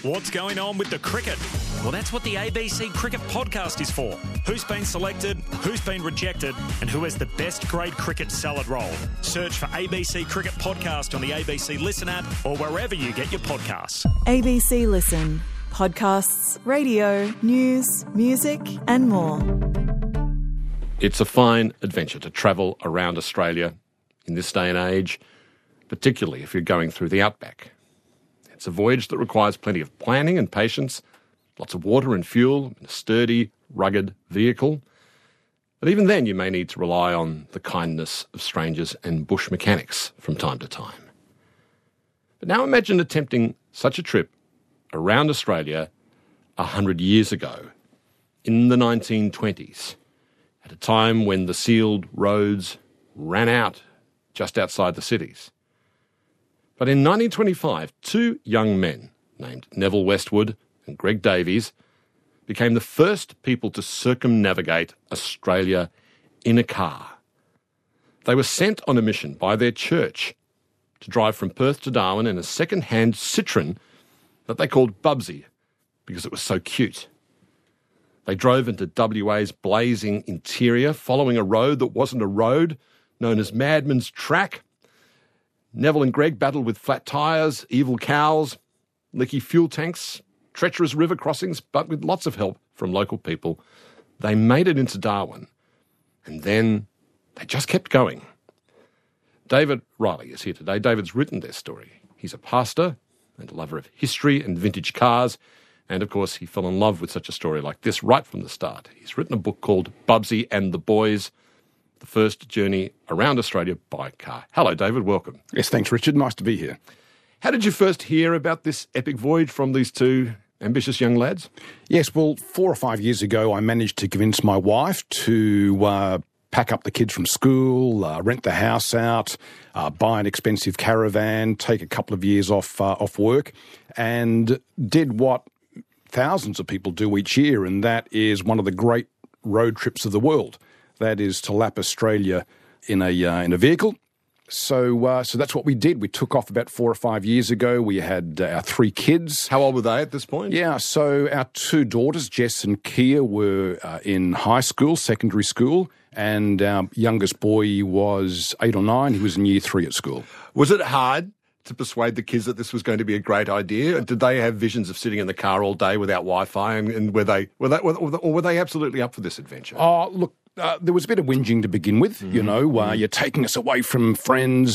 What's going on with the cricket? Well, that's what the ABC Cricket Podcast is for. Who's been selected, who's been rejected, and who has the best grade cricket salad roll. Search for ABC Cricket Podcast on the ABC Listen app or wherever you get your podcasts. ABC Listen. Podcasts, radio, news, music and more. It's a fine adventure to travel around Australia in this day and age, particularly if you're going through the outback. It's a voyage that requires plenty of planning and patience, lots of water and fuel, and a sturdy, rugged vehicle. But even then, you may need to rely on the kindness of strangers and bush mechanics from time to time. But now imagine attempting such a trip around Australia 100 years ago, in the 1920s, at a time when the sealed roads ran out just outside the cities. But in 1925, two young men named Neville Westwood and Greg Davies became the first people to circumnavigate Australia in a car. They were sent on a mission by their church to drive from Perth to Darwin in a second-hand Citroen that they called Bubsy because it was so cute. They drove into WA's blazing interior, following a road that wasn't a road, known as Madman's Track. Neville and Greg battled with flat tyres, evil cows, leaky fuel tanks, treacherous river crossings, but with lots of help from local people, they made it into Darwin. And then they just kept going. David Riley is here today. David's written their story. He's a pastor and a lover of history and vintage cars. And, of course, he fell in love with such a story like this right from the start. He's written a book called Bubsy and the Boys, the first journey around Australia by car. Hello, David. Welcome. Yes, thanks, Richard. Nice to be here. How did you first hear about this epic voyage from these two ambitious young lads? Yes, well, 4 or 5 years ago, I managed to convince my wife to pack up the kids from school, rent the house out, buy an expensive caravan, take a couple of years off work, and did what thousands of people do each year, and that is one of the great road trips of the world. That is to lap Australia in a vehicle. So that's what we did. We took off about 4 or 5 years ago. We had our 3 kids. How old were they at this point? Yeah, so our 2 daughters, Jess and Kia, were in high school, secondary school, and our youngest boy was 8 or 9. He was in year 3 at school. Was it hard to persuade the kids that this was going to be a great idea? Did they have visions of sitting in the car all day without Wi-Fi, and were they absolutely up for this adventure? Oh, look. There was a bit of whinging to begin with, you're taking us away from friends.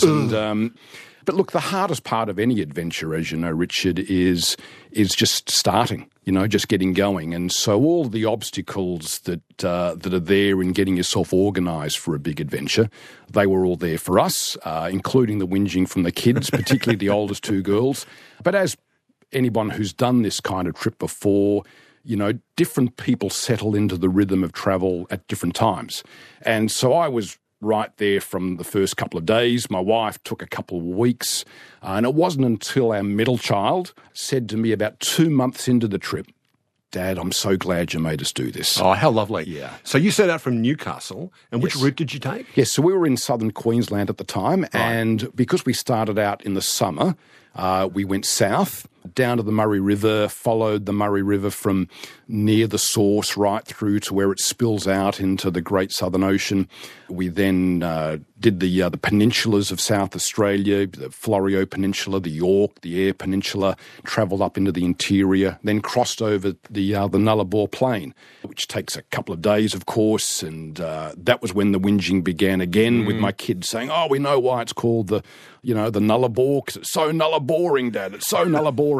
But look, the hardest part of any adventure, as you know, Richard, is just starting, just getting going. And so all the obstacles that are there in getting yourself organised for a big adventure, they were all there for us, including the whinging from the kids, particularly the oldest 2 girls. But as anyone who's done this kind of trip before, different people settle into the rhythm of travel at different times. And so I was right there from the first couple of days. My wife took a couple of weeks. And it wasn't until our middle child said to me about 2 months into the trip, "Dad, I'm so glad you made us do this." Oh, how lovely. Yeah. So you set out from Newcastle, and which Yes. route did you take? Yes, so we were in southern Queensland at the time, and because we started out in the summer, we went south, down to the Murray River, followed the Murray River from near the source right through to where it spills out into the Great Southern Ocean. We then did the peninsulas of South Australia, the Florio Peninsula, the York, the Eyre Peninsula, travelled up into the interior, then crossed over the Nullarbor Plain, which takes a couple of days, of course, and that was when the whinging began again with my kids saying, "Oh, we know why it's called the Nullarbor, because it's so Nullaboring, Dad, it's so Nullaboring."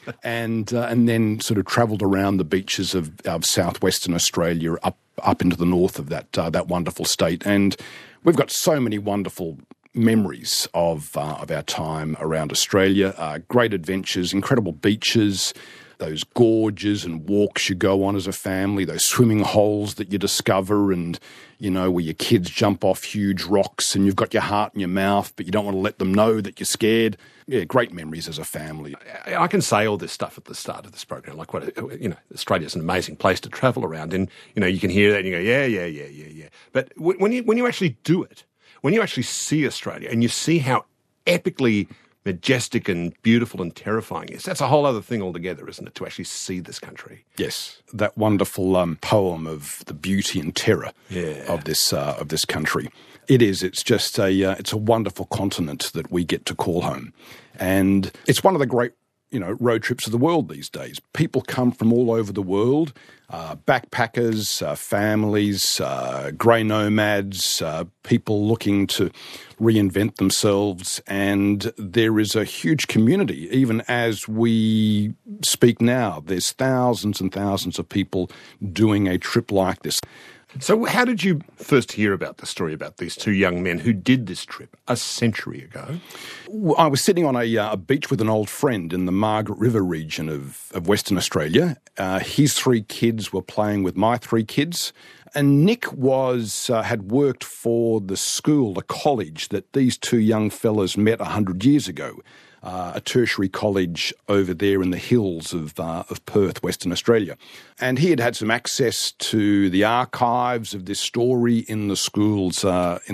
and then sort of travelled around the beaches of southwestern Australia up into the north of that wonderful state. And we've got so many wonderful memories of our time around Australia. Great adventures, incredible beaches, those gorges and walks you go on as a family, those swimming holes that you discover, and where your kids jump off huge rocks and you've got your heart in your mouth, but you don't want to let them know that you're scared. Yeah, great memories as a family. I can say all this stuff at the start of this program, like Australia's an amazing place to travel around, and you can hear that and you go, yeah. But when you actually do it, when you actually see Australia and you see how epically majestic and beautiful and terrifying is. That's a whole other thing altogether, isn't it, to actually see this country? Yes, that wonderful poem of the beauty and terror of this country. It is. It's just it's a wonderful continent that we get to call home, and it's one of the great road trips of the world these days. People come from all over the world, backpackers, families, grey nomads, people looking to reinvent themselves, and there is a huge community. Even as we speak now, there's thousands and thousands of people doing a trip like this. So how did you first hear about the story about these two young men who did this trip a century ago? I was sitting on a beach with an old friend in the Margaret River region of Western Australia. His 3 kids were playing with my 3 kids. And Nick had worked for the school, the college that these 2 young fellas met 100 years ago. A tertiary college over there in the hills of Perth, Western Australia. And he had some access to the archives of this story in the school's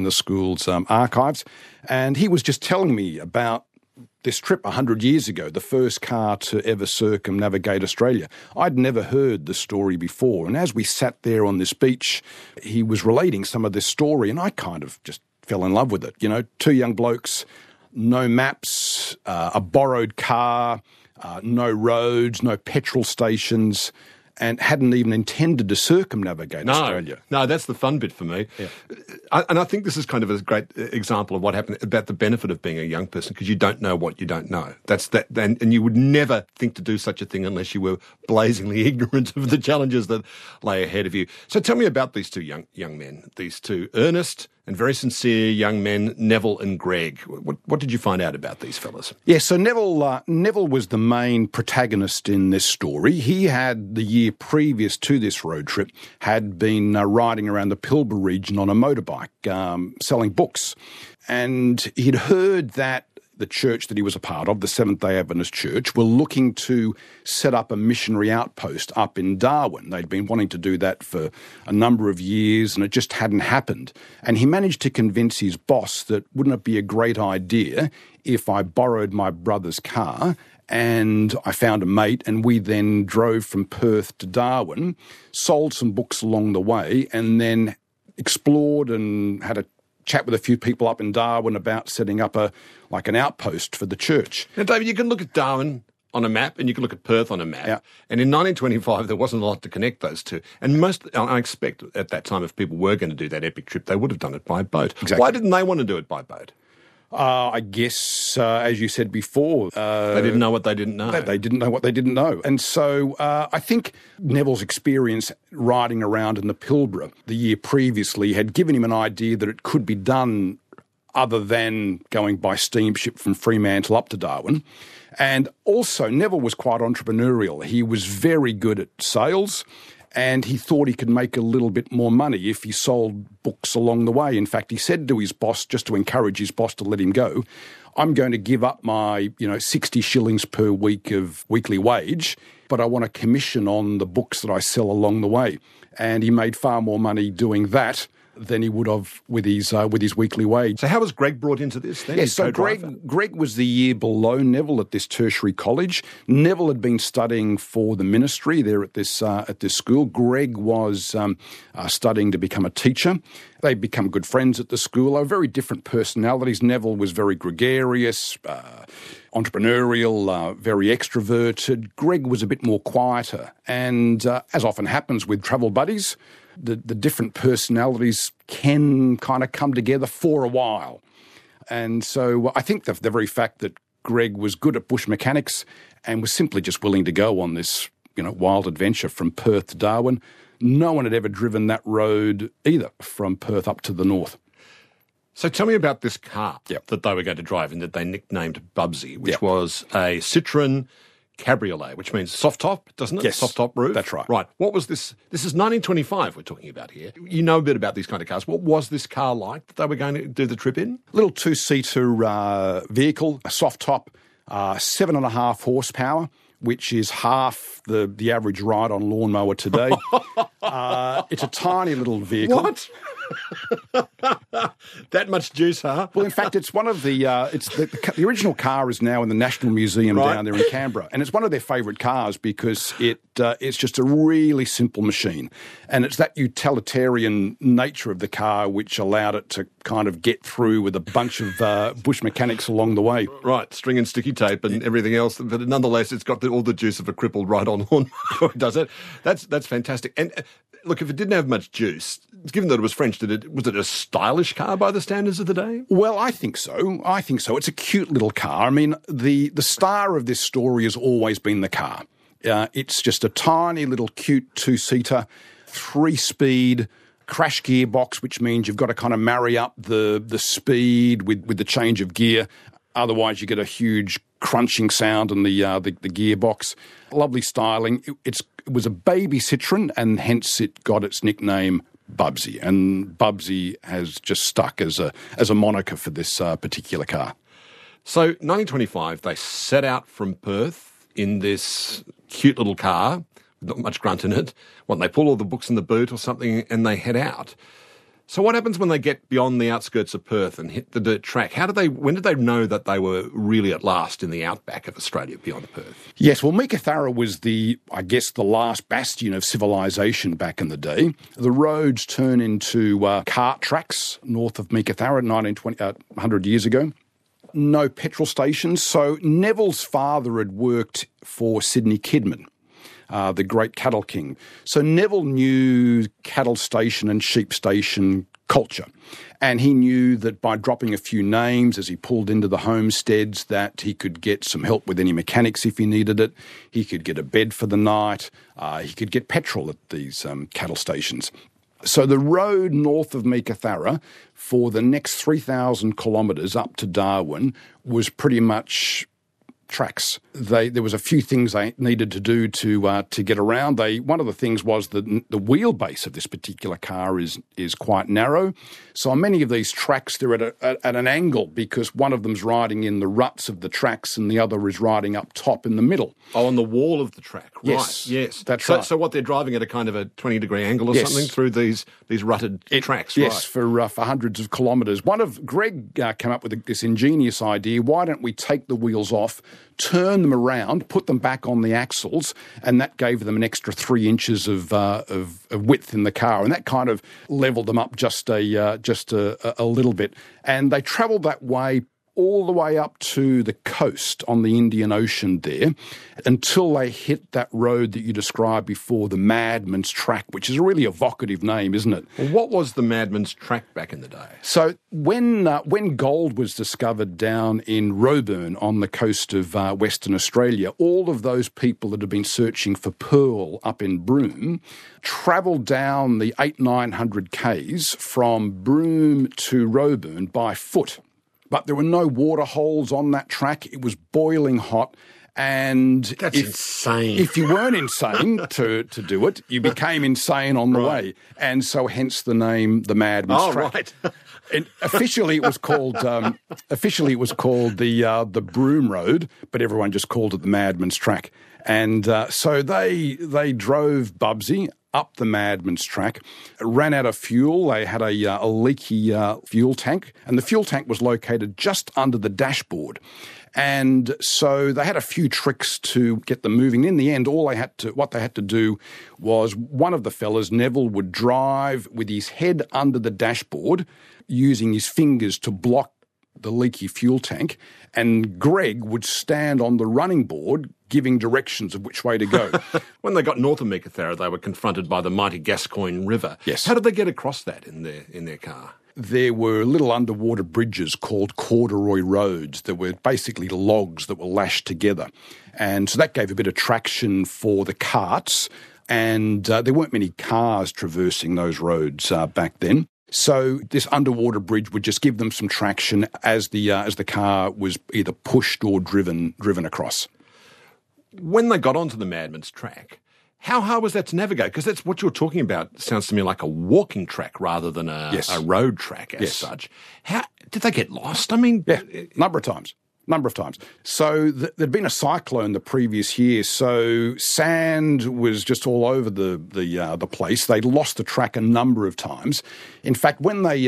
archives. And he was just telling me about this trip 100 years ago, the first car to ever circumnavigate Australia. I'd never heard the story before. And as we sat there on this beach, he was relating some of this story, and I kind of just fell in love with it. 2 young blokes, no maps, a borrowed car, no roads, no petrol stations, and hadn't even intended to circumnavigate Australia. No, that's the fun bit for me. Yeah. And I think this is kind of a great example of what happened about the benefit of being a young person, because you don't know what you don't know. That's that, and you would never think to do such a thing unless you were blazingly ignorant of the challenges that lay ahead of you. So tell me about these 2 young men, these 2 earnest and very sincere young men, Neville and Greg. What did you find out about these fellas? Yeah, so Neville was the main protagonist in this story. He had, the year previous to this road trip, had been riding around the Pilbara region on a motorbike, selling books. And he'd heard that the church that he was a part of, the Seventh-day Adventist Church, were looking to set up a missionary outpost up in Darwin. They'd been wanting to do that for a number of years, and it just hadn't happened. And he managed to convince his boss that wouldn't it be a great idea if I borrowed my brother's car and I found a mate, and we then drove from Perth to Darwin, sold some books along the way, and then explored and had a chat with a few people up in Darwin about setting up an outpost for the church. Now, David, you can look at Darwin on a map and you can look at Perth on a map. Yeah. And in 1925, there wasn't a lot to connect those two. And I expect at that time, if people were going to do that epic trip, they would have done it by boat. Exactly. Why didn't they want to do it by boat? I guess, as you said before... they didn't know what they didn't know. They didn't know what they didn't know. And so I think Neville's experience riding around in the Pilbara the year previously had given him an idea that it could be done other than going by steamship from Fremantle up to Darwin. And also, Neville was quite entrepreneurial. He was very good at sales, and he thought he could make a little bit more money if he sold books along the way. In fact, he said to his boss, just to encourage his boss to let him go, I'm going to give up my 60 shillings per week of weekly wage, but I want a commission on the books that I sell along the way. And he made far more money doing that than he would have with his weekly wage. So how was Greg brought into this then? Yes, so Greg was the year below Neville at this tertiary college. Neville had been studying for the ministry there at this school. Greg was studying to become a teacher. They'd become good friends at the school. They were very different personalities. Neville was very gregarious, entrepreneurial, very extroverted. Greg was a bit more quieter. And as often happens with travel buddies, the different personalities can kind of come together for a while. And so I think the very fact that Greg was good at bush mechanics and was simply just willing to go on this wild adventure from Perth to Darwin, no one had ever driven that road either from Perth up to the north. So tell me about this car Yep. that they were going to drive and that they nicknamed Bubsy, which was a Citroen Cabriolet, which means soft top, doesn't it? Yes, soft top roof. that's right. Right. What was this? This is 1925 we're talking about here. You know a bit about these kind of cars. What was this car like that they were going to do the trip in? Little two-seater vehicle, a soft top, 7.5 horsepower, which is half the average ride on lawnmower today. It's a tiny little vehicle. What? That much juice, huh? Well, in fact, it's one of the the original car is now in the National Museum down there in Canberra, and it's one of their favourite cars because it's just a really simple machine, and it's that utilitarian nature of the car which allowed it to kind of get through with a bunch of bush mechanics along the way. Right, string and sticky tape and everything else, but nonetheless, it's got all the juice of a crippled ride-on lawnmower, does it? That's fantastic. And look, if it didn't have much juice, given that it was French, was it a stylish car by the standards of the day? Well, I think so. It's a cute little car. I mean, the star of this story has always been the car. It's just a tiny little cute two-seater, 3-speed crash gearbox, which means you've got to kind of marry up the speed with the change of gear. Otherwise, you get a huge crunching sound in the gearbox. Lovely styling. It was a baby Citroen, and hence it got its nickname Bubsy. And Bubsy has just stuck as a moniker for this particular car. So, 1925, they set out from Perth in this cute little car, not much grunt in it. They pull all the books in the boot or something, and they head out. So what happens when they get beyond the outskirts of Perth and hit the dirt track? When did they know that they were really at last in the outback of Australia beyond Perth? Yes, well, Meekatharra was the last bastion of civilization back in the day. The roads turn into cart tracks north of Meekatharra 100 years ago. No petrol stations. So Neville's father had worked for Sidney Kidman, the great cattle king. So Neville knew cattle station and sheep station culture. And he knew that by dropping a few names as he pulled into the homesteads that he could get some help with any mechanics if he needed it. He could get a bed for the night. He could get petrol at these cattle stations. So the road north of Meekatharra for the next 3,000 kilometres up to Darwin was pretty much tracks. There was a few things they needed to do to get around. One of the things was the wheelbase of this particular car is quite narrow. So on many of these tracks, they're at an angle because one of them's riding in the ruts of the tracks and the other is riding up top in the middle. Oh, on the wall of the track. Yes, right. Yes, that's right. So what they're driving at a kind of a 20-degree angle or something through these rutted tracks. Yes, right. for hundreds of kilometres. Greg came up with this ingenious idea. Why don't we take the wheels off, turn them around, put them back on the axles, and that gave them an extra 3 inches of width in the car, and that kind of levelled them up just a little bit. And they travelled that way all the way up to the coast on the Indian Ocean there until they hit that road that you described before, the Madman's Track, which is a really evocative name, isn't it? Well, what was the Madman's Track back in the day? So when gold was discovered down in Roebourne on the coast of Western Australia, all of those people that had been searching for pearl up in Broome travelled down the 800-900 k's from Broome to Roebourne by foot. But there were no water holes on that track. It was boiling hot. And that's insane. If you weren't insane to do it, you became insane on the way. And so hence the name, the Madman's Track. Right. And officially it was called the Broome Road, but everyone just called it the Madman's Track. And so they drove Bubsy up the Madman's Track, ran out of fuel. They had a leaky fuel tank, and the fuel tank was located just under the dashboard. And so they had a few tricks to get them moving. In the end, what they had to do was one of the fellas, Neville, would drive with his head under the dashboard, using his fingers to block the leaky fuel tank, and Greg would stand on the running board giving directions of which way to go. When they got north of Meekatharra, they were confronted by the mighty Gascoyne River. Yes. How did they get across that in their car? There were little underwater bridges called corduroy roads that were basically logs that were lashed together. And so that gave a bit of traction for the carts, and there weren't many cars traversing those roads back then. So this underwater bridge would just give them some traction as the car was either pushed or driven across. When they got onto the Madman's Track, how hard was that to navigate? Because that's what you're talking about. Sounds to me like a walking track rather than a road track as such. How did they get lost? I mean, yeah, number of times. number of times. So there'd been a cyclone the previous year, so sand was just all over the place. They'd lost the track a number of times. In fact, when they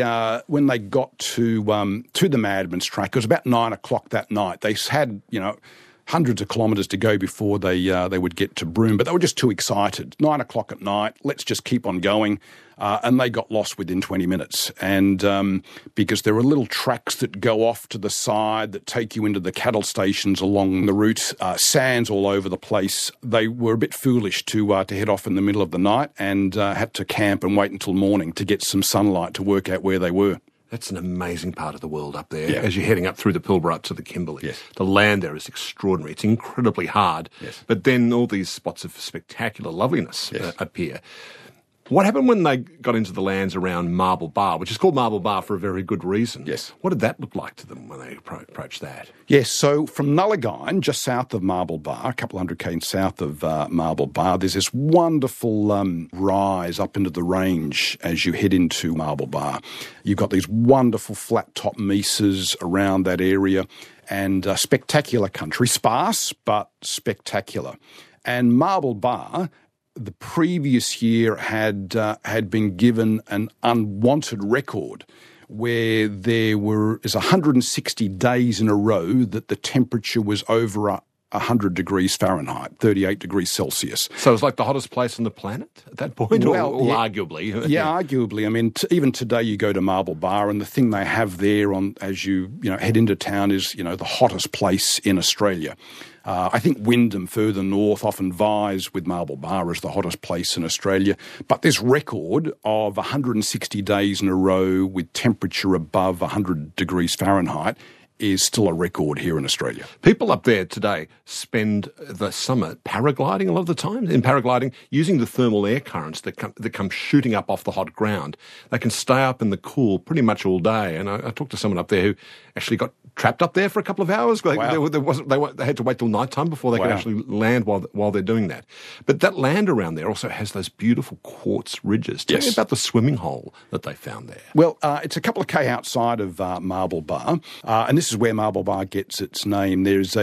got to the Madman's track, it was about 9 o'clock that night. They had, hundreds of kilometres to go before they would get to Broome, but they were just too excited. 9 o'clock at night, let's just keep on going. And they got lost within 20 minutes. And because there are little tracks that go off to the side that take you into the cattle stations along the route, sands all over the place, they were a bit foolish to head off in the middle of the night and had to camp and wait until morning to get some sunlight to work out where they were. That's an amazing part of the world up there, as you're heading up through the Pilbara up to the Kimberley. Yes. The land there is extraordinary. It's incredibly hard. Yes. But then all these spots of spectacular loveliness appear. What happened when they got into the lands around Marble Bar, which is called Marble Bar for a very good reason? Yes. What did that look like to them when they approached that? Yes, so from Nullagine, just south of Marble Bar, a couple hundred km south of Marble Bar, there's this wonderful rise up into the range as you head into Marble Bar. You've got these wonderful flat-top mesas around that area and spectacular country, sparse but spectacular. And Marble Bar, the previous year had been given an unwanted record where there's 160 days in a row that the temperature was over 100 degrees Fahrenheit, 38 degrees Celsius. So it's like the hottest place on the planet at that point, or arguably? Yeah, arguably. I mean, even today you go to Marble Bar and the thing they have there as you head into town is, the hottest place in Australia. I think Wyndham further north often vies with Marble Bar as the hottest place in Australia. But this record of 160 days in a row with temperature above 100 degrees Fahrenheit is still a record here in Australia. People up there today spend the summer paragliding a lot of the time. In paragliding, using the thermal air currents that come shooting up off the hot ground. They can stay up in the cool pretty much all day. And I talked to someone up there who actually got trapped up there for a couple of hours. Wow. They had to wait till night time before they could actually land while they're doing that. But that land around there also has those beautiful quartz ridges. Tell me about the swimming hole that they found there. Well, it's a couple of K outside of Marble Bar, and this is where Marble Bar gets its name. There's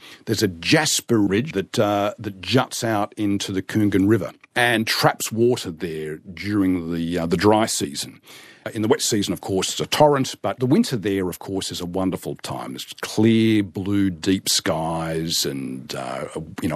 a jasper ridge that juts out into the Coogan River and traps water there during the dry season. In the wet season, of course, it's a torrent, but the winter there, of course, is a wonderful time. There's clear blue, deep skies, and a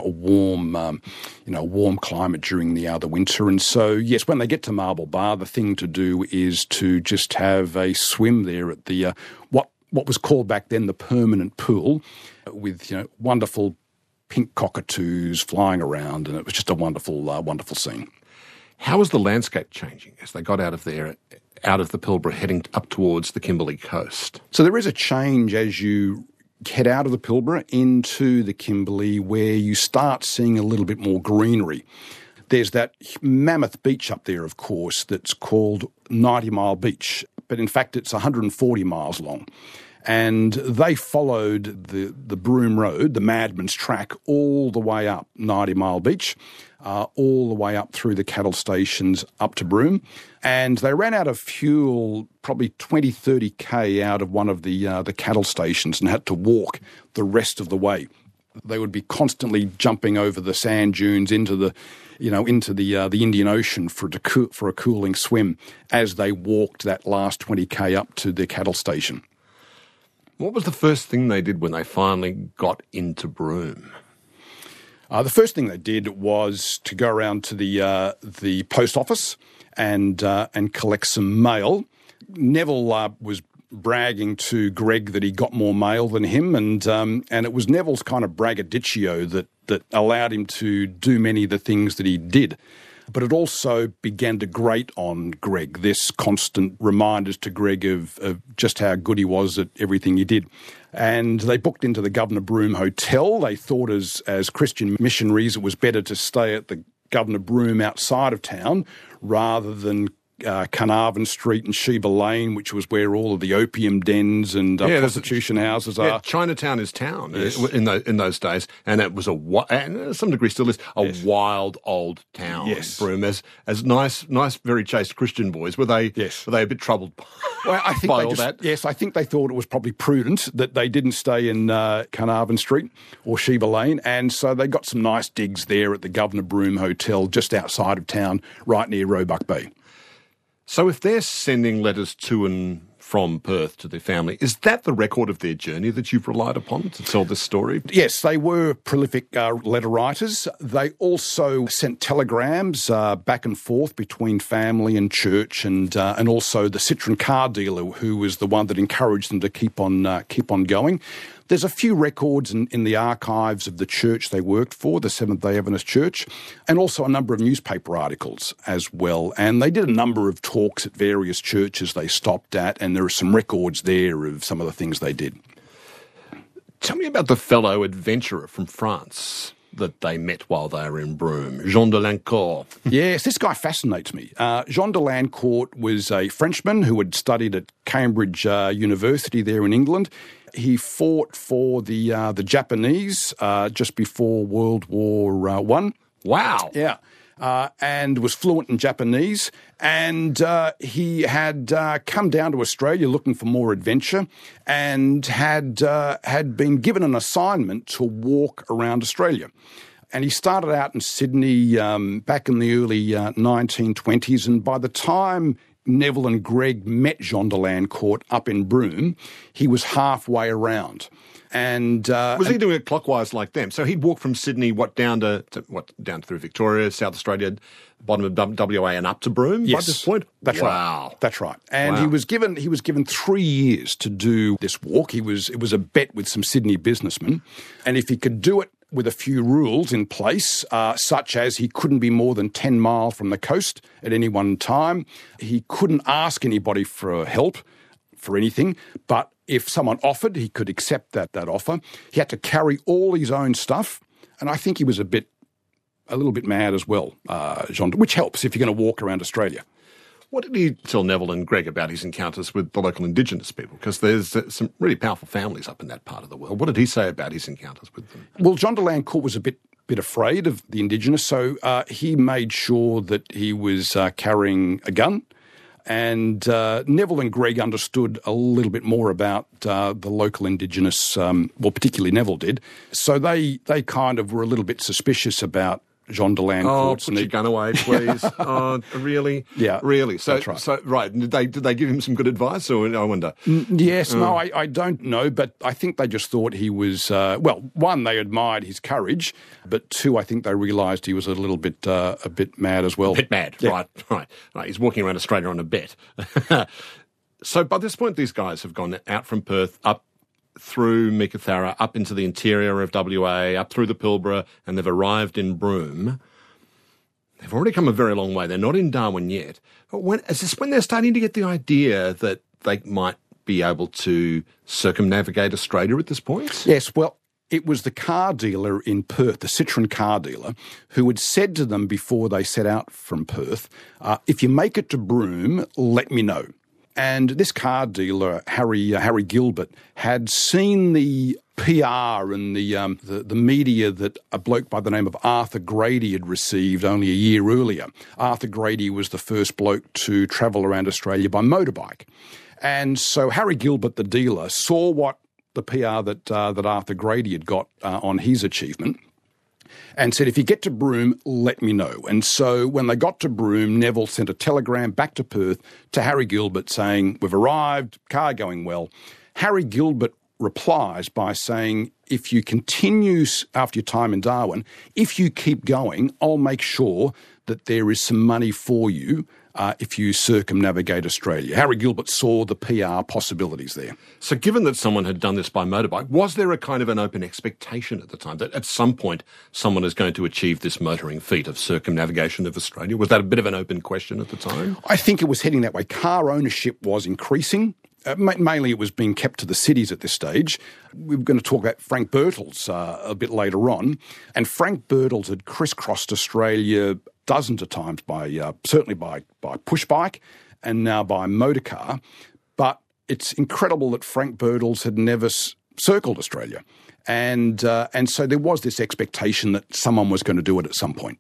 warm climate during the winter. And so, yes, when they get to Marble Bar, the thing to do is to just have a swim there at the what was called back then the permanent pool, with wonderful pink cockatoos flying around, and it was just a wonderful scene. How was the landscape changing as they got out of the Pilbara, heading up towards the Kimberley coast? So there is a change as you head out of the Pilbara into the Kimberley, where you start seeing a little bit more greenery. There's that mammoth beach up there, of course, that's called 90 Mile Beach, but in fact it's 140 miles long. And they followed the Broome Road, the Madman's track, all the way up 90 Mile Beach, all the way up through the cattle stations up to Broome. And they ran out of fuel probably 20, 30 K out of one of the cattle stations and had to walk the rest of the way. They would be constantly jumping over the sand dunes into the Indian Ocean for a cooling swim as they walked that last 20 K up to the cattle station. What was the first thing they did when they finally got into Broome? The first thing they did was to go around to the post office and collect some mail. Neville was bragging to Greg that he got more mail than him, and it was Neville's kind of braggadocio that allowed him to do many of the things that he did. But it also began to grate on Greg, this constant reminders to Greg of just how good he was at everything he did. And they booked into the Governor Broome Hotel. They thought as Christian missionaries it was better to stay at the Governor Broome outside of town rather than Carnarvon Street and Sheba Lane, which was where all of the opium dens and prostitution houses are. Chinatown is town in those days, and it was and to some degree still is, wild old town. Yes. Broome, as nice, very chaste Christian boys. Were they a bit troubled Well, I think by all that? Yes, I think they thought it was probably prudent that they didn't stay in Carnarvon Street or Sheba Lane, and so they got some nice digs there at the Governor Broome Hotel just outside of town, right near Roebuck Bay. So if they're sending letters to and from Perth to their family, is that the record of their journey that you've relied upon to tell this story? Yes, they were prolific letter writers. They also sent telegrams back and forth between family and church, and also the Citroen car dealer, who was the one that encouraged them to keep on going. There's a few records in the archives of the church they worked for, the Seventh-day Adventist Church, and also a number of newspaper articles as well. And they did a number of talks at various churches they stopped at, and there are some records there of some of the things they did. Tell me about the fellow adventurer from France that they met while they were in Broome, Jean de Lancourt. Yes, this guy fascinates me. Jean de Lancourt was a Frenchman who had studied at Cambridge University there in England. He fought for the Japanese just before World War I. Wow. Yeah. And was fluent in Japanese. And he had come down to Australia looking for more adventure and had been given an assignment to walk around Australia. And he started out in Sydney back in the early 1920s. And by the time Neville and Greg met Jean de Lancourt up in Broome, he was halfway around. And was he doing it clockwise like them? So he'd walk from Sydney, down through Victoria, South Australia, bottom of WA, and up to Broome. Yes, by this point. That's wow. Right. That's right. And he was given 3 years to do this walk. It was a bet with some Sydney businessmen, and if he could do it with a few rules in place, such as he couldn't be more than 10 miles from the coast at any one time. He couldn't ask anybody for help for anything, but if someone offered, he could accept that offer. He had to carry all his own stuff, and I think he was a little bit mad as well, Jean, which helps if you're going to walk around Australia. What did he tell Neville and Greg about his encounters with the local Indigenous people? Because there's some really powerful families up in that part of the world. What did he say about his encounters with them? Well, Jean de Lancourt was a bit afraid of the Indigenous, so he made sure that he was carrying a gun. And Neville and Greg understood a little bit more about the local Indigenous, particularly Neville did. So they kind of were a little bit suspicious about Jean de Lancourt. Put your gun away, please. Oh, really? Yeah. Really? So, that's right. So, right. Did they give him some good advice, or I wonder? Yes, no, I don't know, but I think they just thought he was, one, they admired his courage, but two, I think they realised he was a bit mad as well. A bit mad, yeah. Right. He's walking around Australia on a bet. So by this point, these guys have gone out from Perth, up through Meekatharra, up into the interior of WA, up through the Pilbara, and they've arrived in Broome. They've already come a very long way. They're not in Darwin yet. But is this when they're starting to get the idea that they might be able to circumnavigate Australia at this point? Yes, well, it was the car dealer in Perth, the Citroen car dealer, who had said to them before they set out from Perth, if you make it to Broome, let me know. And this car dealer, Harry Gilbert, had seen the PR and the media that a bloke by the name of Arthur Grady had received only a year earlier. Arthur Grady was the first bloke to travel around Australia by motorbike. And so Harry Gilbert, the dealer, saw what the PR that Arthur Grady had got on his achievement, and said, if you get to Broome, let me know. And so when they got to Broome, Neville sent a telegram back to Perth to Harry Gilbert saying, we've arrived, car going well. Harry Gilbert replies by saying, if you continue after your time in Darwin, if you keep going, I'll make sure that there is some money for you if you circumnavigate Australia. Harry Gilbert saw the PR possibilities there. So given that someone had done this by motorbike, was there a kind of an open expectation at the time that at some point someone is going to achieve this motoring feat of circumnavigation of Australia? Was that a bit of an open question at the time? I think it was heading that way. Car ownership was increasing. Mainly it was being kept to the cities at this stage. We're going to talk about Frank Birtles a bit later on. And Frank Birtles had crisscrossed Australia dozens of times certainly by push bike and now by motor car. But it's incredible that Frank Birtles had never circled Australia. And so there was this expectation that someone was going to do it at some point.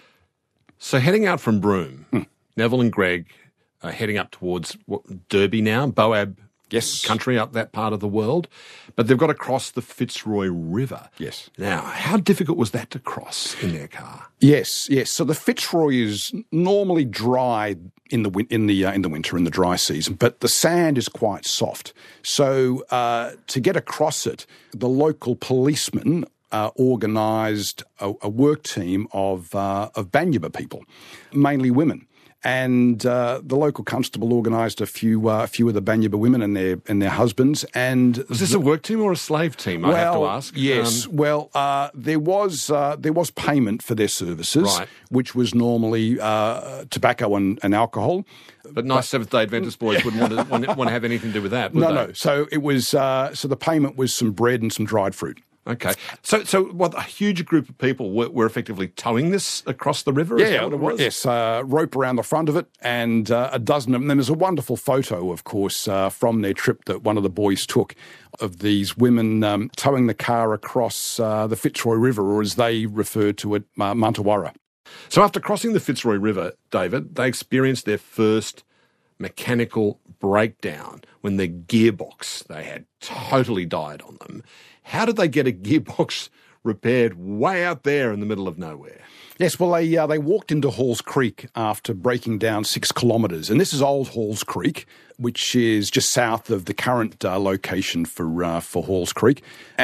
So heading out from Broome, Neville and Greg are heading up towards Derby now, Boab country, up that part of the world. But they've got to cross the Fitzroy River. Yes. Now, how difficult was that to cross in their car? Yes. So the Fitzroy is normally dry in the winter, in the dry season, but the sand is quite soft. So to get across it, the local policemen organised a work team of Banyaba people, mainly women. And the local constable organised a few of the Banyaba women and their husbands. And was this a work team or a slave team? I have to ask. Yes. There was payment for their services, right, which was normally tobacco and alcohol. But nice Seventh-day Adventist boys wouldn't want to have anything to do with that. Would they? No. So it was. So the payment was some bread and some dried fruit. Okay. So what, a huge group of people were effectively towing this across the river? Is that what it was? Yes, rope around the front of it, and a dozen of them. There's a wonderful photo, of course, from their trip that one of the boys took of these women towing the car across the Fitzroy River, or as they refer to it, Mantawara. So after crossing the Fitzroy River, David, they experienced their first mechanical breakdown when their gearbox, they had totally died on them. How did they get a gearbox repaired way out there in the middle of nowhere? Yes, well, they walked into Halls Creek after breaking down 6 kilometres. And this is Old Halls Creek, which is just south of the current location for Halls Creek.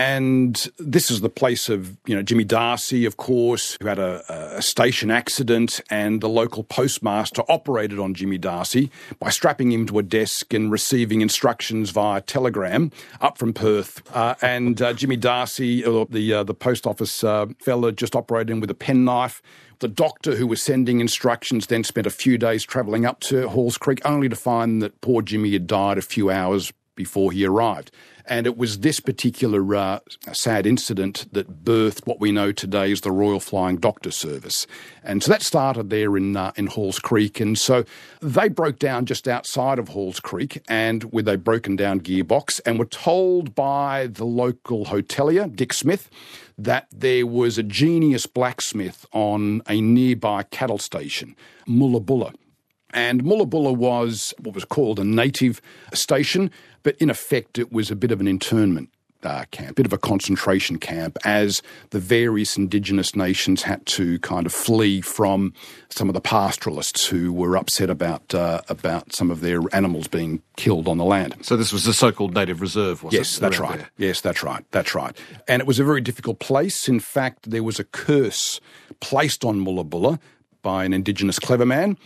And this is the place of, Jimmy Darcy, of course, who had a station accident, and the local postmaster operated on Jimmy Darcy by strapping him to a desk and receiving instructions via telegram up from Perth. And Jimmy Darcy, the post office fella, just operated him with a penknife. The doctor who was sending instructions then spent a few days travelling up to Halls Creek, only to find that poor Jimmy had died a few hours before he arrived. And it was this particular sad incident that birthed what we know today as the Royal Flying Doctor Service. And so that started there in Halls Creek. And so they broke down just outside of Halls Creek and with a broken down gearbox, and were told by the local hotelier, Dick Smith, that there was a genius blacksmith on a nearby cattle station, Mullabulla. And Mullabulla was what was called a native station, but in effect it was a bit of an internment camp, a bit of a concentration camp, as the various indigenous nations had to kind of flee from some of the pastoralists who were upset about some of their animals being killed on the land. So this was the so-called native reserve, was it? Yes, that's right. There? Yes, that's right. That's right. And it was a very difficult place. In fact, there was a curse placed on Mullabulla by an indigenous clever man.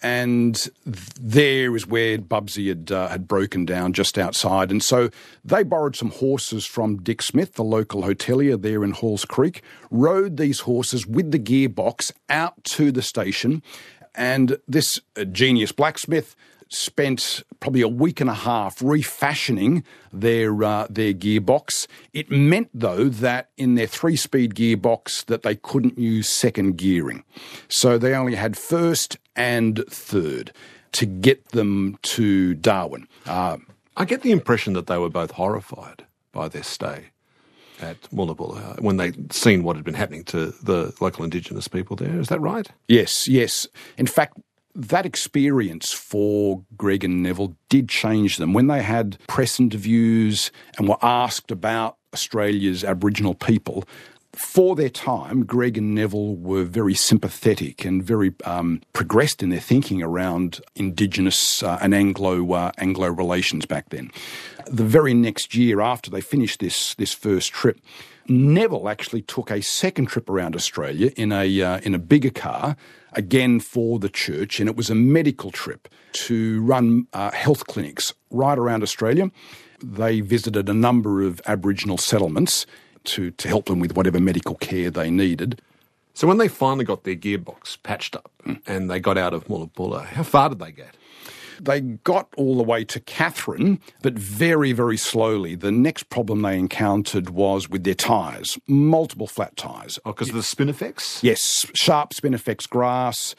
And there is where Bubsy had broken down just outside. And so they borrowed some horses from Dick Smith, the local hotelier there in Halls Creek, rode these horses with the gearbox out to the station. And this genius blacksmith spent probably a week and a half refashioning their gearbox. It meant, though, that in their 3-speed gearbox that they couldn't use second gearing. So they only had first and third to get them to Darwin. I get the impression that they were both horrified by their stay at Mullabulla when they'd seen what had been happening to the local Indigenous people there. Is that right? Yes. In fact, that experience for Greg and Neville did change them. When they had press interviews and were asked about Australia's Aboriginal people, for their time, Greg and Neville were very sympathetic and very progressed in their thinking around Indigenous and Anglo relations back then. The very next year after they finished this first trip, Neville actually took a second trip around Australia in a bigger car, again for the church, and it was a medical trip to run health clinics right around Australia. They visited a number of Aboriginal settlements to help them with whatever medical care they needed. So when they finally got their gearbox patched up and they got out of Mullabulla, how far did they get? They got all the way to Katherine, but very, very slowly. The next problem they encountered was with their tyres, multiple flat tyres. Oh, because of the spin effects? Yes, sharp spin effects, grass,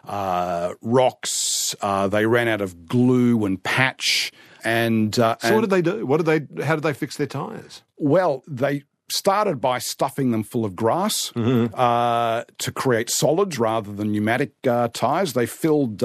rocks. They ran out of glue and patch. So what did they do? How did they fix their tyres? Well, they started by stuffing them full of grass to create solids rather than pneumatic tyres. They filled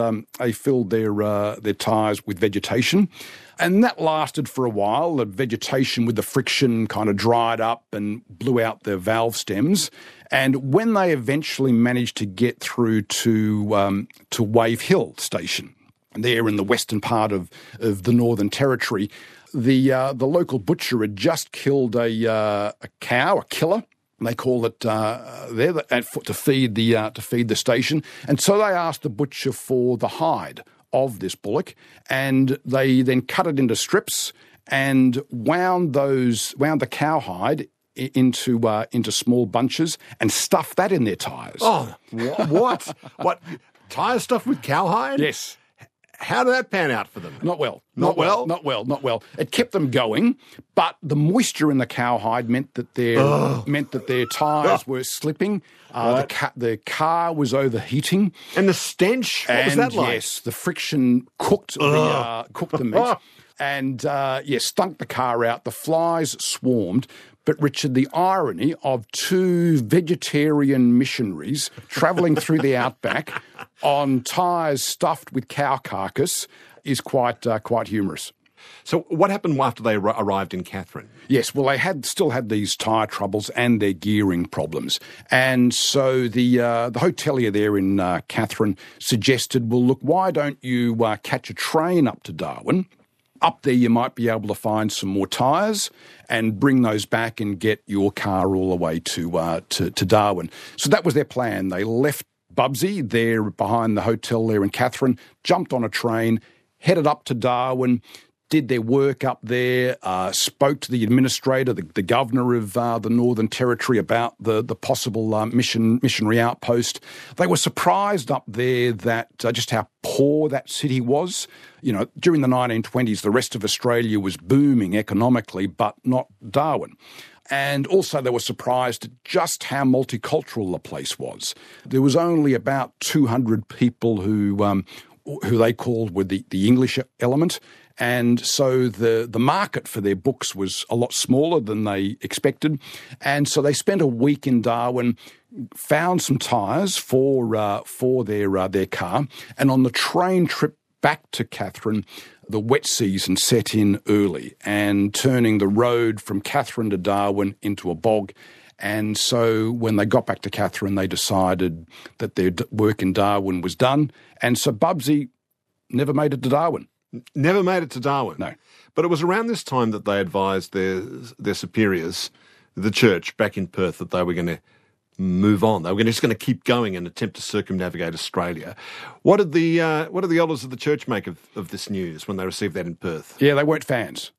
their tyres with vegetation, and that lasted for a while. The vegetation with the friction kind of dried up and blew out the valve stems. And when they eventually managed to get through to Wave Hill Station, there in the western part of the Northern Territory, the local butcher had just killed a cow, a killer. They call it there to feed the station, and so they asked the butcher for the hide of this bullock, and they then cut it into strips and wound the cowhide into small bunches and stuffed that in their tyres. Oh, what? What? Tyre stuffed with cowhide? Yes. How did that pan out for them? Not well. Not well? Not well. It kept them going, but the moisture in the cowhide meant that their tyres were slipping. The car was overheating. And the stench? What was that like? Yes, the friction cooked the meat. And stunk the car out. The flies swarmed. But, Richard, the irony of two vegetarian missionaries travelling through the outback on tyres stuffed with cow carcass is quite humorous. So what happened after they arrived in Katherine? Yes, well, they still had these tyre troubles and their gearing problems. And so the hotelier there in Katherine suggested, well, look, why don't you catch a train up to Darwin? Up there you might be able to find some more tyres and bring those back and get your car all the way to Darwin. So that was their plan. They left Bubsy there behind the hotel there in Katherine, jumped on a train, headed up to Darwin, did their work up there, spoke to the administrator, the governor of the Northern Territory about the possible missionary outpost. They were surprised up there that just how poor that city was. You know, during the 1920s, the rest of Australia was booming economically, but not Darwin. And also they were surprised at just how multicultural the place was. There was only about 200 people who they called were the English element. And so the market for their books was a lot smaller than they expected. And so they spent a week in Darwin, found some tyres for their car. And on the train trip back to Katherine, the wet season set in early and turning the road from Katherine to Darwin into a bog. And so when they got back to Katherine, they decided that their work in Darwin was done. And so Bubsy never made it to Darwin. Never made it to Darwin? No. But it was around this time that they advised their superiors, the church back in Perth, that they were going to move on. They were just going to keep going and attempt to circumnavigate Australia. What did the elders of the church make of this news when they received that in Perth? Yeah, they weren't fans.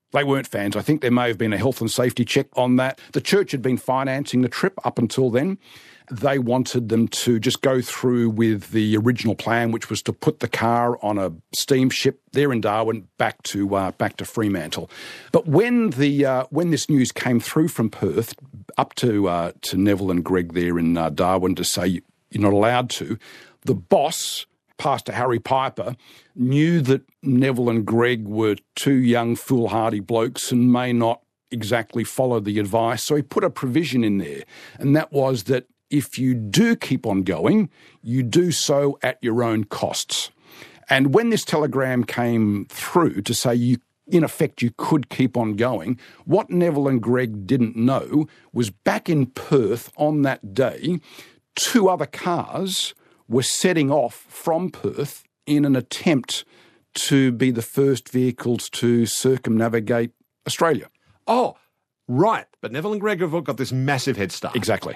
I think there may have been a health and safety check on that. The church had been financing the trip up until then. They wanted them to just go through with the original plan, which was to put the car on a steamship there in Darwin back to Fremantle. But when this news came through from Perth up to Neville and Greg there in Darwin to say you're not allowed to, the boss, Pastor Harry Piper, knew that Neville and Greg were two young foolhardy blokes and may not exactly follow the advice. So he put a provision in there, and that was that if you do keep on going, you do so at your own costs. And when this telegram came through to say in effect, you could keep on going, what Neville and Greg didn't know was back in Perth on that day, two other cars were setting off from Perth in an attempt to be the first vehicles to circumnavigate Australia. Oh, right. But Neville and Greg have got this massive head start. Exactly.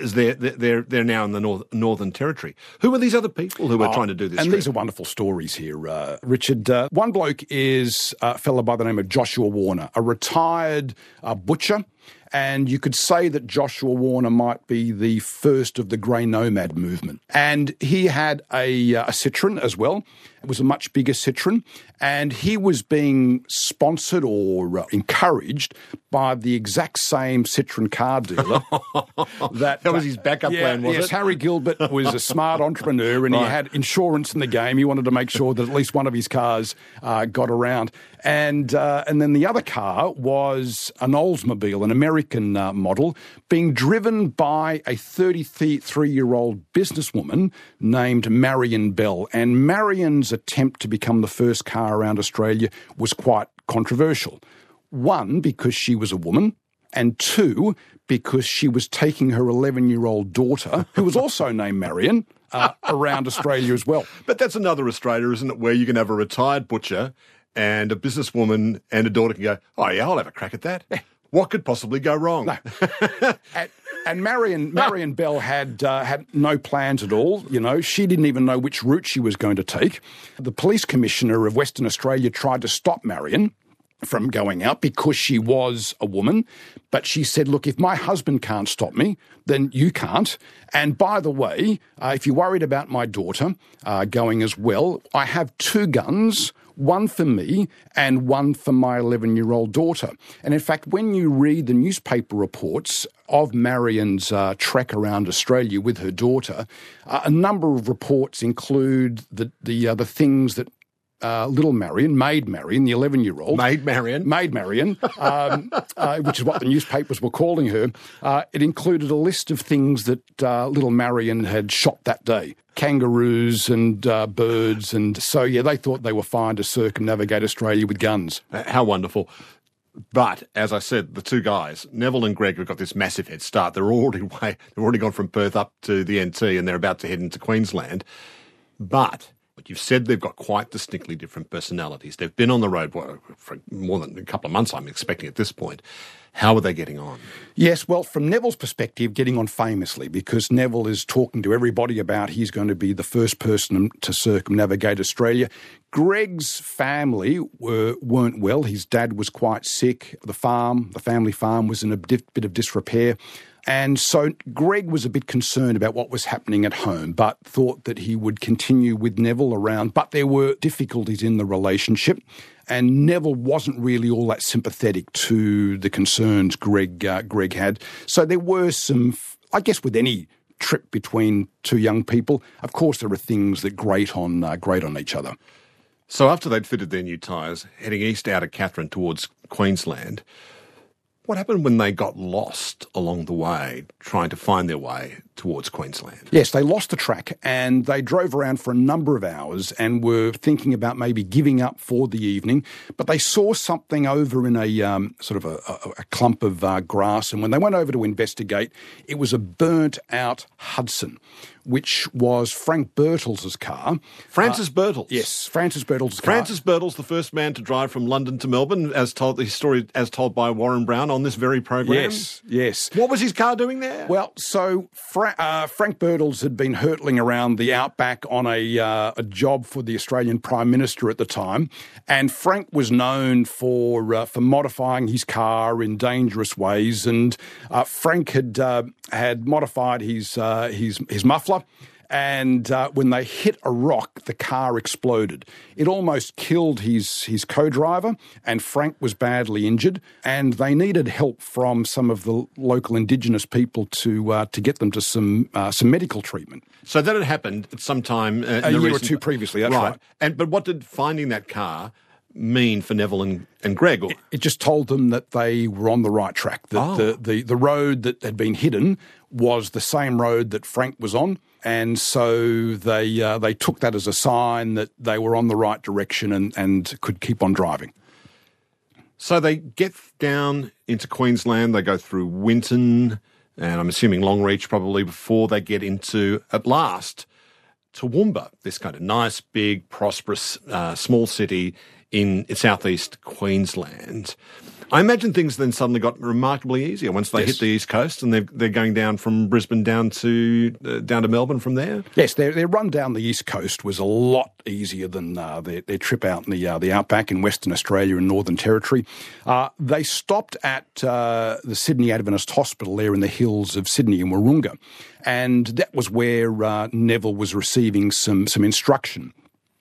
They're now in the Northern Territory. Who are these other people who are trying to do this? And trip? These are wonderful stories here, Richard. One bloke is a fellow by the name of Joshua Warner, a retired butcher. And you could say that Joshua Warner might be the first of the grey nomad movement. And he had a Citroen as well. It was a much bigger Citroen, and he was being sponsored or encouraged by the exact same Citroen car dealer. That was his backup plan, was yes, it? Harry Gilbert was a smart entrepreneur, and he had insurance in the game. He wanted to make sure that at least one of his cars got around. And then the other car was an Oldsmobile, an American model, being driven by a 33-year-old businesswoman named Marion Bell. And Marion's attempt to become the first car around Australia was quite controversial. One, because she was a woman, and two, because she was taking her 11-year-old daughter, who was also named Marion, around Australia as well. But that's another Australia, isn't it, where you can have a retired butcher and a businesswoman and a daughter can go, oh, yeah, I'll have a crack at that. What could possibly go wrong? No. And Marion Bell had no plans at all. You know, she didn't even know which route she was going to take. The police commissioner of Western Australia tried to stop Marion from going out because she was a woman. But she said, look, if my husband can't stop me, then you can't. And by the way, if you're worried about my daughter going as well, I have two guns, one for me and one for my 11-year-old daughter. And in fact, when you read the newspaper reports of Marion's trek around Australia with her daughter, a number of reports include the things that little Marion, Maid Marion, the 11-year-old. Maid Marion, which is what the newspapers were calling her. It included a list of things that little Marion had shot that day. Kangaroos and birds. And so, yeah, they thought they were fine to circumnavigate Australia with guns. How wonderful. But, as I said, the two guys, Neville and Greg, have got this massive head start. They're already gone from Perth up to the NT and they're about to head into Queensland. But you've said they've got quite distinctly different personalities. They've been on the road for more than a couple of months, I'm expecting, at this point. How are they getting on? Yes, well, from Neville's perspective, getting on famously, because Neville is talking to everybody about he's going to be the first person to circumnavigate Australia. Greg's family weren't well. His dad was quite sick. The family farm was in a bit of disrepair. And so Greg was a bit concerned about what was happening at home, but thought that he would continue with Neville around. But there were difficulties in the relationship, and Neville wasn't really all that sympathetic to the concerns Greg had. So there were some, I guess with any trip between two young people, of course there are things that grate on each other. So after they'd fitted their new tyres, heading east out of Katherine towards Queensland, what happened when they got lost along the way, trying to find their way towards Queensland? Yes, they lost the track and they drove around for a number of hours and were thinking about maybe giving up for the evening. But they saw something over in a sort of a clump of grass. And when they went over to investigate, it was a burnt-out Hudson, which was Frank Birtles' car. Francis Birtles? Yes, Francis Birtles' car. Francis Birtles, the first man to drive from London to Melbourne, the story as told by Warren Brown on this very program. Yes. What was his car doing there? Well, so Frank Birtles had been hurtling around the outback on a job for the Australian Prime Minister at the time, and Frank was known for modifying his car in dangerous ways. And Frank had modified his muffler. And when they hit a rock, the car exploded. It almost killed his co-driver, and Frank was badly injured. And they needed help from some of the local Indigenous people to get them to some medical treatment. So that had happened at some time a year or two previously. That's right. But what did finding that car mean for Neville and Greg? It just told them that they were on the right track. That the road that had been hidden was the same road that Frank was on. And so they took that as a sign that they were on the right direction and could keep on driving. So they get down into Queensland, they go through Winton, and I'm assuming Longreach probably, before they get into, at last, Toowoomba, this kind of nice, big, prosperous, small city in southeast Queensland. I imagine things then suddenly got remarkably easier once they hit the east coast, and they're going down from Brisbane down to Melbourne from there. Yes, their run down the east coast was a lot easier than their trip out in the outback in Western Australia and Northern Territory. They stopped at the Sydney Adventist Hospital there in the hills of Sydney in Wahroonga, and that was where Neville was receiving some instruction.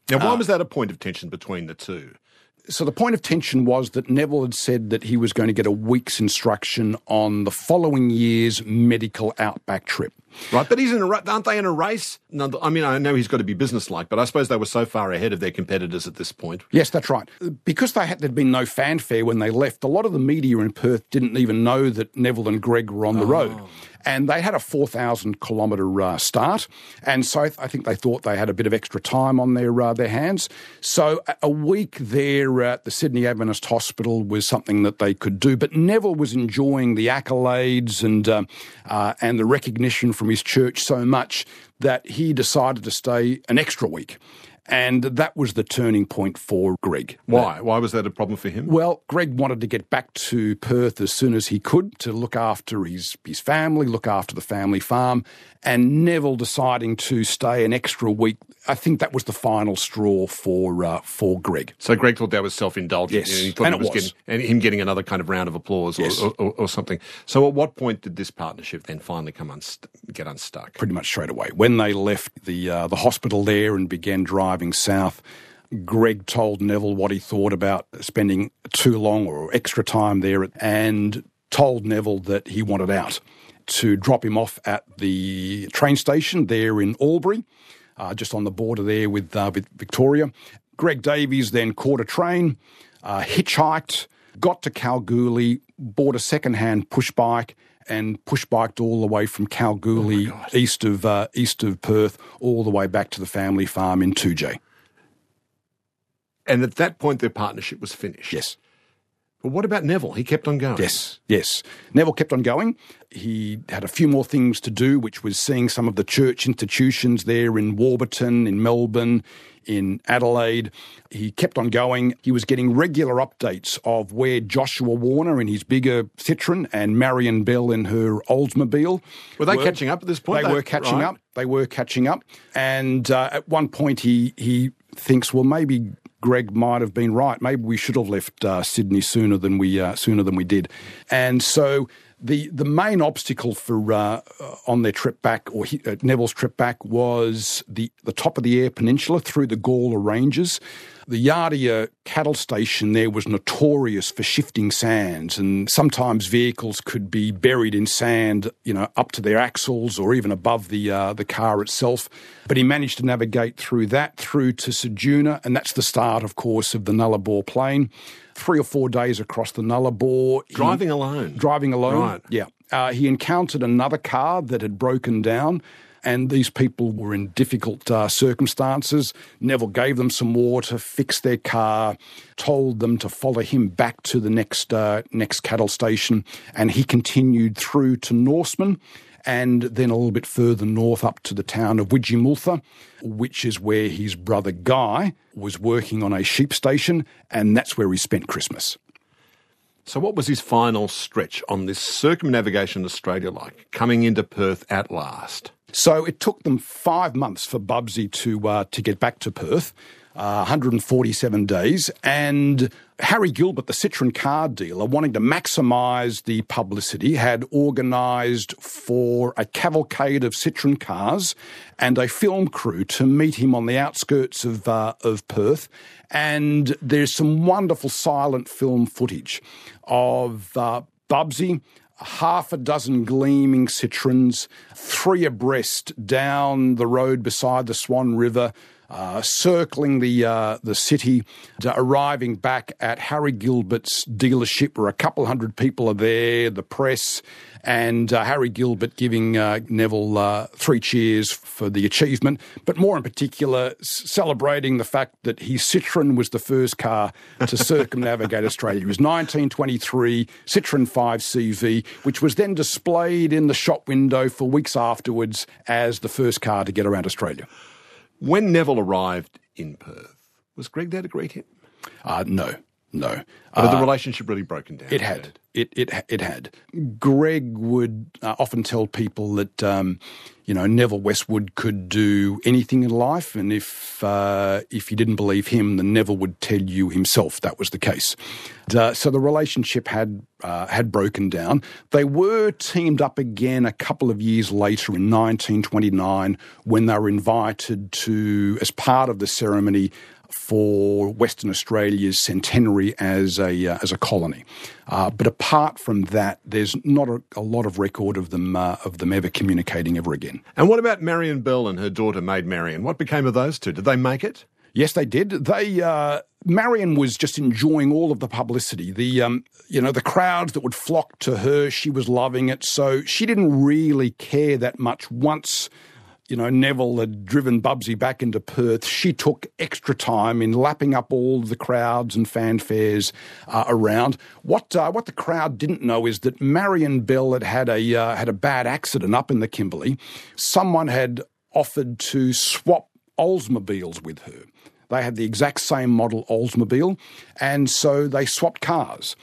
Now, why was that a point of tension between the two? So the point of tension was that Neville had said that he was going to get a week's instruction on the following year's medical outback trip. Right, but aren't they in a race? No, I mean, I know he's got to be businesslike, but I suppose they were so far ahead of their competitors at this point. Yes, that's right. Because there'd been no fanfare when they left, a lot of the media in Perth didn't even know that Neville and Greg were on the road. And they had a 4,000-kilometre start, and so I think they thought they had a bit of extra time on their hands. So a week there at the Sydney Adventist Hospital was something that they could do. But Neville was enjoying the accolades and the recognition from his church so much that he decided to stay an extra week. And that was the turning point for Greg. Why? Why was that a problem for him? Well, Greg wanted to get back to Perth as soon as he could to look after his family, look after the family farm, and Neville deciding to stay an extra week. I think that was the final straw for Greg. So Greg thought that was self-indulgent. Yes, and he thought and it was him getting another kind of round of applause or something. So at what point did this partnership then finally get unstuck? Pretty much straight away. When they left the hospital there and began driving south, Greg told Neville what he thought about spending too long or extra time there and told Neville that he wanted out, to drop him off at the train station there in Albury, just on the border there with Victoria. Greg Davies then caught a train, hitchhiked, got to Kalgoorlie, bought a second-hand push bike, and push-biked all the way from Kalgoorlie, east of Perth, all the way back to the family farm in 2J. And at that point, their partnership was finished? Yes. But what about Neville? He kept on going. Yes. Neville kept on going. He had a few more things to do, which was seeing some of the church institutions there in Warburton, in Melbourne, in Adelaide. He kept on going. He was getting regular updates of where Joshua Warner in his bigger Citroen and Marion Bell in her Oldsmobile were they catching up at this point? They were catching up. They were catching up. And at one point he thinks, well, maybe Greg might have been right. Maybe we should have left Sydney sooner than we did. And so the main obstacle for on their trip back, or Neville's trip back, was the top of the Eyre Peninsula through the Gawler Ranges. The Yardia cattle station there was notorious for shifting sands, and sometimes vehicles could be buried in sand, up to their axles or even above the car itself. But he managed to navigate through that, through to Ceduna, and that's the start, of course, of the Nullarbor Plain. 3 or 4 days across the Nullarbor. Driving alone? Driving alone, right. Yeah. He encountered another car that had broken down, and these people were in difficult circumstances. Neville gave them some water, fixed their car, told them to follow him back to the next cattle station, and he continued through to Norseman, and then a little bit further north up to the town of Widgymultha, which is where his brother Guy was working on a sheep station, and that's where he spent Christmas. So what was his final stretch on this circumnavigation Australia like, coming into Perth at last? So it took them 5 months for Bubsy to get back to Perth, 147 days, and Harry Gilbert, the Citroen car dealer, wanting to maximise the publicity, had organised for a cavalcade of Citroen cars and a film crew to meet him on the outskirts of Perth. And there's some wonderful silent film footage of Bubsy, half a dozen gleaming Citroens, 3 abreast down the road beside the Swan River, circling the city, arriving back at Harry Gilbert's dealership where a couple hundred people are there, the press, and Harry Gilbert giving Neville 3 cheers for the achievement, but more in particular celebrating the fact that his Citroen was the first car to circumnavigate Australia. It was 1923 Citroen 5CV, which was then displayed in the shop window for weeks afterwards as the first car to get around Australia. When Neville arrived in Perth, was Greg there to greet him? No. No. But had the relationship really broken down? It had. It had. Greg would often tell people that, Neville Westwood could do anything in life, and if you didn't believe him, then Neville would tell you himself that was the case. So the relationship had broken down. They were teamed up again a couple of years later in 1929 when they were invited to, as part of the ceremony, for Western Australia's centenary as a colony. But apart from that, there's not a lot of record of them ever communicating ever again. And what about Marion Bell and her daughter, Maid Marian? What became of those two? Did they make it? Yes, they did. Marion was just enjoying all of the publicity. The crowds that would flock to her, she was loving it. So she didn't really care that much. Once Neville had driven Bubsy back into Perth, she took extra time in lapping up all the crowds and fanfares around. What the crowd didn't know is that Marion Bell had a bad accident up in the Kimberley. Someone had offered to swap Oldsmobiles with her. They had the exact same model Oldsmobile, and so they swapped cars.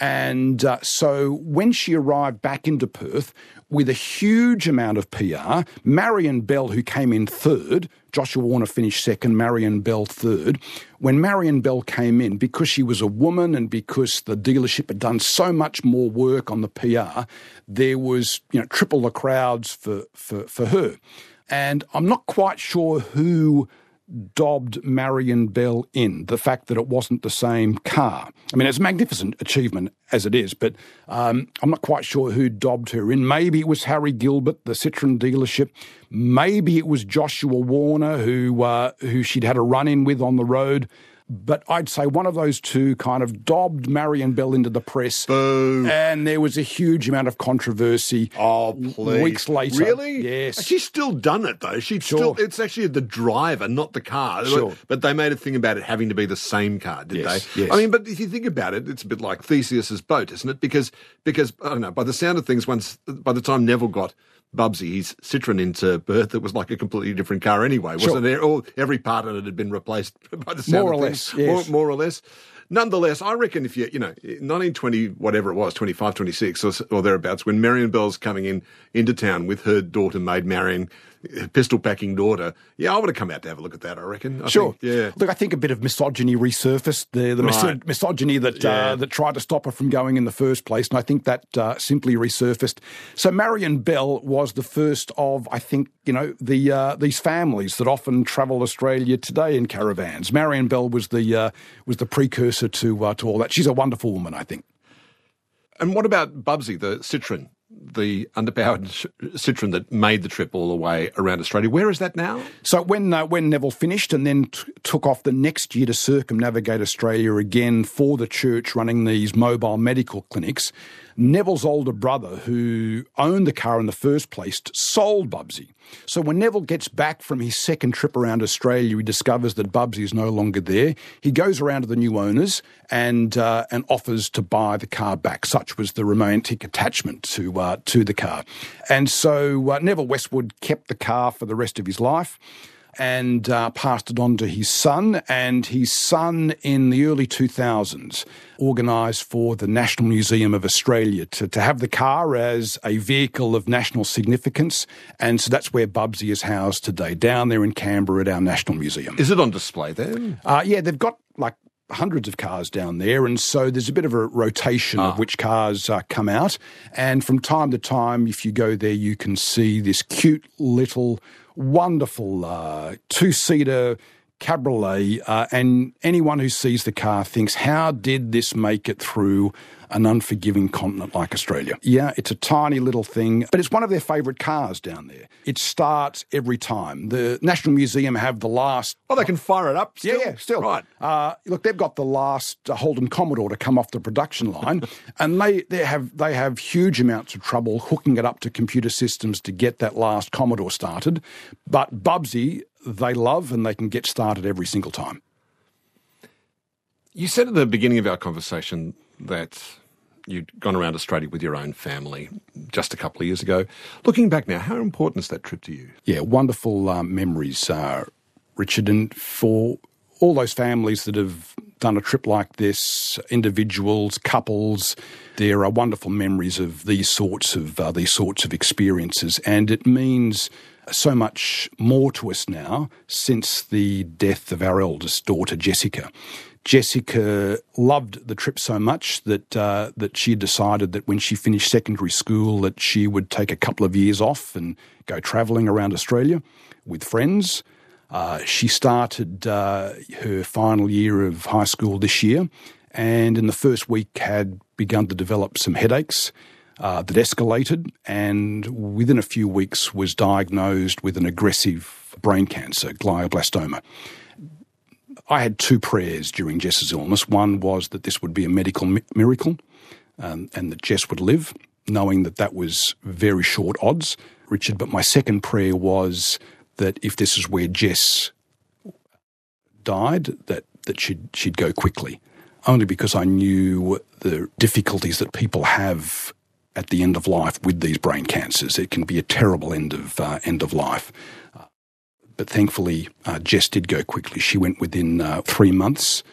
And so when she arrived back into Perth with a huge amount of PR, Marion Bell, who came in third, Joshua Warner finished second, Marion Bell third. When Marion Bell came in, because she was a woman and because the dealership had done so much more work on the PR, there was triple the crowds for her. And I'm not quite sure who dobbed Marion Bell in, the fact that it wasn't the same car. I mean, it's a magnificent achievement as it is, but I'm not quite sure who dobbed her in. Maybe it was Harry Gilbert, the Citroen dealership. Maybe it was Joshua Warner, who she'd had a run-in with on the road. But I'd say one of those two kind of dobbed Marion Bell into the press. Boo. And there was a huge amount of controversy. Oh, please. Weeks later. Really? Yes. She's still done it, though. It's actually the driver, not the car. Sure. But they made a thing about it having to be the same car, did Yes, they? yes. I mean, but if you think about it, it's a bit like Theseus's boat, isn't it? Because I don't know, by the sound of things, by the time Neville got Bubsy, his Citroen into Perth, it was like a completely different car anyway, wasn't it? Every part of it had been replaced by the sound More of or things. less, yes. More or less. Nonetheless, I reckon if 1920, whatever it was, 25, 26 or thereabouts, when Marion Bell's coming into town with her daughter, Maid Marian, pistol-packing daughter, I would have come out to have a look at that, I reckon. Sure. Yeah. Look, I think a bit of misogyny resurfaced, the Right. misogyny that tried to stop her from going in the first place, and I think that simply resurfaced. So Marion Bell was the first of, I think, these families that often travel Australia today in caravans. Marion Bell was the precursor to all that. She's a wonderful woman, I think. And what about Bubsy, the Citroen, the underpowered Citroen that made the trip all the way around Australia? Where is that now? So when Neville finished and then took off the next year to circumnavigate Australia again for the church running these mobile medical clinics, Neville's older brother, who owned the car in the first place, sold Bubsy. So when Neville gets back from his second trip around Australia, he discovers that Bubsy is no longer there. He goes around to the new owners and offers to buy the car back. Such was the romantic attachment to the car. And so Neville Westwood kept the car for the rest of his life and passed it on to his son. And his son, in the early 2000s, organised for the National Museum of Australia to have the car as a vehicle of national significance. And so that's where Bubsy is housed today, down there in Canberra at our National Museum. Is it on display there? Yeah, they've got hundreds of cars down there, and so there's a bit of a rotation of which cars come out. And from time to time, if you go there, you can see this cute little wonderful two-seater cabriolet, and anyone who sees the car thinks, how did this make it through an unforgiving continent like Australia? Yeah, it's a tiny little thing, but it's one of their favourite cars down there. It starts every time. The National Museum have the last... Oh, they can fire it up still? Yeah, still. Right. Look, they've got the last Holden Commodore to come off the production line, and they have huge amounts of trouble hooking it up to computer systems to get that last Commodore started. But Bubsy, they love, and they can get started every single time. You said at the beginning of our conversation that you'd gone around Australia with your own family just a couple of years ago. Looking back now, how important is that trip to you? Yeah, wonderful memories, Richard. And for all those families that have done a trip like this, individuals, couples. There are wonderful memories of these sorts of experiences, and it means so much more to us now since the death of our eldest daughter, Jessica. Jessica loved the trip so much that she decided that when she finished secondary school that she would take a couple of years off and go travelling around Australia with friends. She started her final year of high school this year, and in the first week had begun to develop some headaches that escalated, and within a few weeks was diagnosed with an aggressive brain cancer, glioblastoma. I had two prayers during Jess's illness. One was that this would be a medical miracle and that Jess would live, knowing that that was very short odds, Richard. But my second prayer was that if this is where Jess died, that she'd go quickly, only because I knew the difficulties that people have at the end of life with these brain cancers. It can be a terrible end of life. But thankfully, Jess did go quickly. She went within 3 months.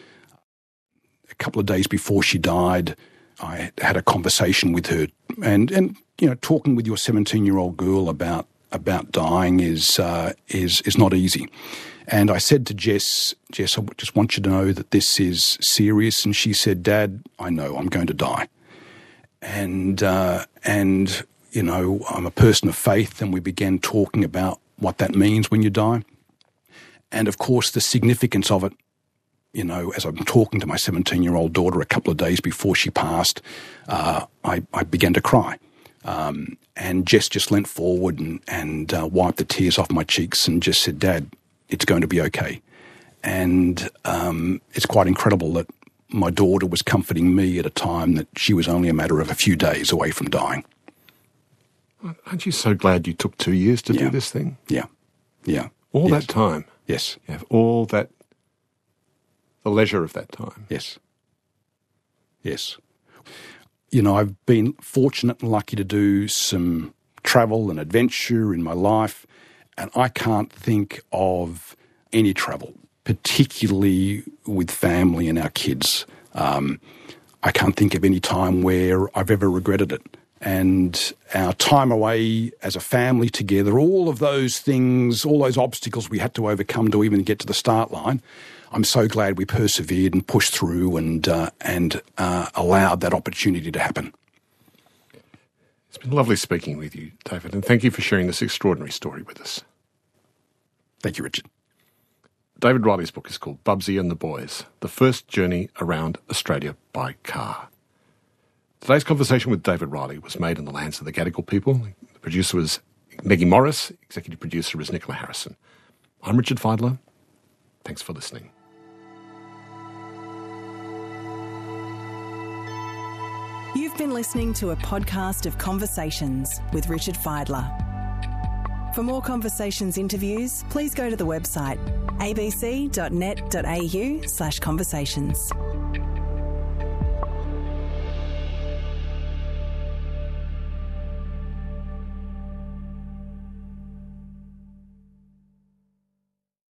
A couple of days before she died, I had a conversation with her, and talking with your 17-year-old girl about dying is not easy. And I said to Jess, I just want you to know that this is serious. And she said, Dad, I know I'm going to die. And I'm a person of faith, and we began talking about what that means when you die. And of course, the significance of it, as I'm talking to my 17-year-old daughter a couple of days before she passed, I began to cry. And Jess just leant forward and wiped the tears off my cheeks and just said, Dad, it's going to be okay. And it's quite incredible that my daughter was comforting me at a time that she was only a matter of a few days away from dying. Aren't you so glad you took 2 years to do this thing? Yeah. All that time? Yes. You have all that, the leisure of that time? Yes. I've been fortunate and lucky to do some travel and adventure in my life, and I can't think of any travel, particularly with family and our kids. I can't think of any time where I've ever regretted it. And our time away as a family together, all of those things, all those obstacles we had to overcome to even get to the start line, I'm so glad we persevered and pushed through and allowed that opportunity to happen. It's been lovely speaking with you, David, and thank you for sharing this extraordinary story with us. Thank you, Richard. David Riley's book is called Bubsy and the Boys, The First Journey Around Australia by Car. Today's conversation with David Riley was made in the lands of the Gadigal people. The producer was Maggie Morris, executive producer was Nicola Harrison. I'm Richard Feidler. Thanks for listening. You've been listening to a podcast of Conversations with Richard Feidler. For more Conversations interviews, please go to the website abc.net.au/conversations.